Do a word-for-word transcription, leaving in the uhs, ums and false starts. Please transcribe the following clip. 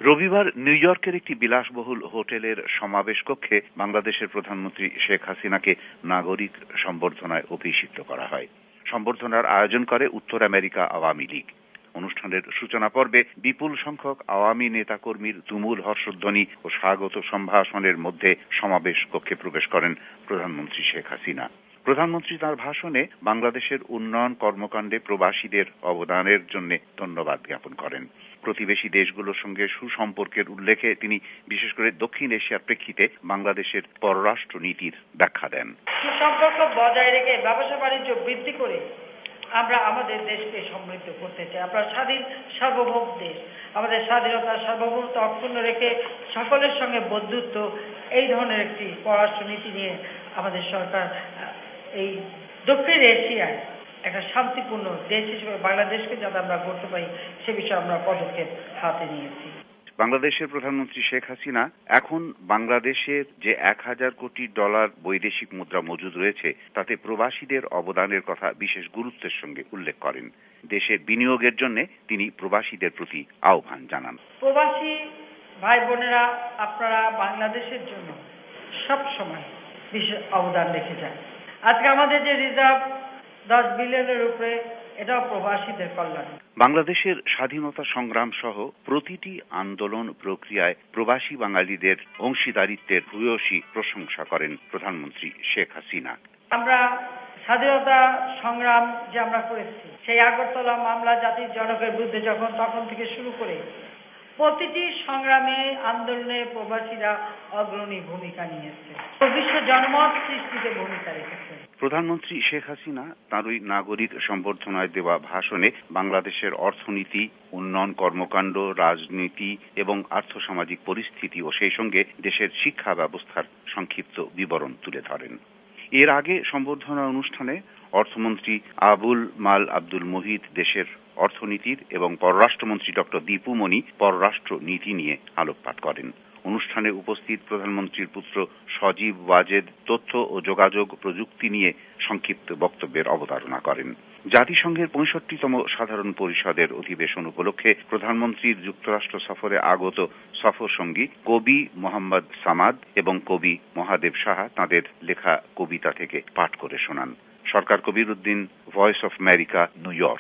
রবিবার নিউ ইয়র্কের একটি বিলাসবহুল হোটেলের সমাবেশ কক্ষে বাংলাদেশের প্রধানমন্ত্রী শেখ হাসিনাকে নাগরিক সম্বর্ধনায় অভিষিক্ত করা হয়। সম্বর্ধনার আয়োজন করে উত্তর আমেরিকা আওয়ামী লীগ। অনুষ্ঠানের সূচনা পর্বে বিপুল সংখ্যক আওয়ামী নেতাকর্মীর তুমুল হর্ষধ্বনি ও স্বাগত সম্ভাষণের মধ্যে সমাবেশ কক্ষে প্রবেশ করেন প্রধানমন্ত্রী শেখ হাসিনা। প্রধানমন্ত্রী তাঁর ভাষণে বাংলাদেশের উন্নয়ন কর্মকাণ্ডে প্রবাসীদের অবদানের জন্য ধন্যবাদ জ্ঞাপন করেন। প্রতিবেশী দেশগুলোর সঙ্গে সুসম্পর্কের উল্লেখে তিনি বিশেষ করে দক্ষিণ এশিয়ার প্রেক্ষিতে বাংলাদেশের পররাষ্ট্র নীতির ব্যাখ্যা দেন। সুসম্পর্ক বজায় রেখে ব্যবসা বাণিজ্য বৃদ্ধি করে আমরা আমাদের দেশকে সমৃদ্ধ করতে চাই। আমরা স্বাধীন সার্বভৌম দেশ, আমাদের স্বাধীনতা সার্বভৌমত্ব অক্ষুণ্ণ রেখে সকলের সঙ্গে বন্ধুত্ব, এই ধরনের একটি পররাষ্ট্র নীতি নিয়ে আমাদের সরকার এই দক্ষিণ এশিয়ায় একটা শান্তিপূর্ণ দেশ হিসেবে বাংলাদেশকে যাতে আমরা করতে পারি সে বিষয়ে আমরা পদক্ষেপ হাতে নিয়েছি। বাংলাদেশের প্রধানমন্ত্রী শেখ হাসিনা এখন বাংলাদেশের যে এক হাজার কোটি ডলার বৈদেশিক মুদ্রা মজুদ রয়েছে তাতে প্রবাসীদের অবদানের কথা বিশেষ গুরুত্বের সঙ্গে উল্লেখ করেন। দেশের বিনিয়োগের জন্য তিনি প্রবাসীদের প্রতি আহ্বান জানান। প্রবাসী ভাই বোনেরা, আপনারা বাংলাদেশের জন্য সব সময় বিশেষ অবদান রেখে যান। আজকে আমাদের যে রিজার্ভ দশ বিলিয়নের উপরে, এটাও প্রবাসীদের কল্যাণ। বাংলাদেশের স্বাধীনতা সংগ্রাম সহ প্রতিটি আন্দোলন প্রক্রিয়ায় প্রবাসী বাঙালিদের অংশীদারিত্বের ভূয়সী প্রশংসা করেন প্রধানমন্ত্রী শেখ হাসিনা। আমরা স্বাধীনতা সংগ্রাম যে আমরা করেছি, সেই আগরতলা মামলা জাতির জনকের বিরুদ্ধে যখন তখন থেকে শুরু করে প্রতিটি সংগ্রামে আন্দোলনে প্রবাসীরা অগ্রণী ভূমিকা নিয়েছে, বিশ্ব জনমত সৃষ্টিতে ভূমিকা রেখেছে। প্রধানমন্ত্রী শেখ হাসিনা তাঁর ওই নাগরিক সম্বর্ধনায় দেওয়া ভাষণে বাংলাদেশের অর্থনীতি, উন্নয়ন কর্মকাণ্ড, রাজনীতি এবং আর্থসামাজিক পরিস্থিতি ও সেই সঙ্গে দেশের শিক্ষা ব্যবস্থার সংক্ষিপ্ত বিবরণ তুলে ধরেন। এর আগে সম্বর্ধনা অনুষ্ঠানে অর্থমন্ত্রী আবুল মাল আব্দুল মুহিত দেশের অর্থনীতির এবং পররাষ্ট্রমন্ত্রী ডক্টর দীপু মনি পররাষ্ট্র নীতি নিয়ে আলোকপাত করেন। অনুষ্ঠানে উপস্থিত প্রধানমন্ত্রীর পুত্র সজীব ওয়াজেদ তথ্য ও যোগাযোগ প্রযুক্তি নিয়ে সংক্ষিপ্ত বক্তব্যের অবতারণা করেন। জাতিসংঘের পঁয়ষট্টিতম সাধারণ পরিষদের অধিবেশন উপলক্ষে প্রধানমন্ত্রীর যুক্তরাষ্ট্র সফরে আগত সফর সঙ্গী কবি মোহাম্মদ সামাদ এবং কবি মহাদেব সাহা তাঁদের লেখা কবিতা থেকে পাঠ করে শোনান। Sarkar Kabir Uddin, voice of America, New York.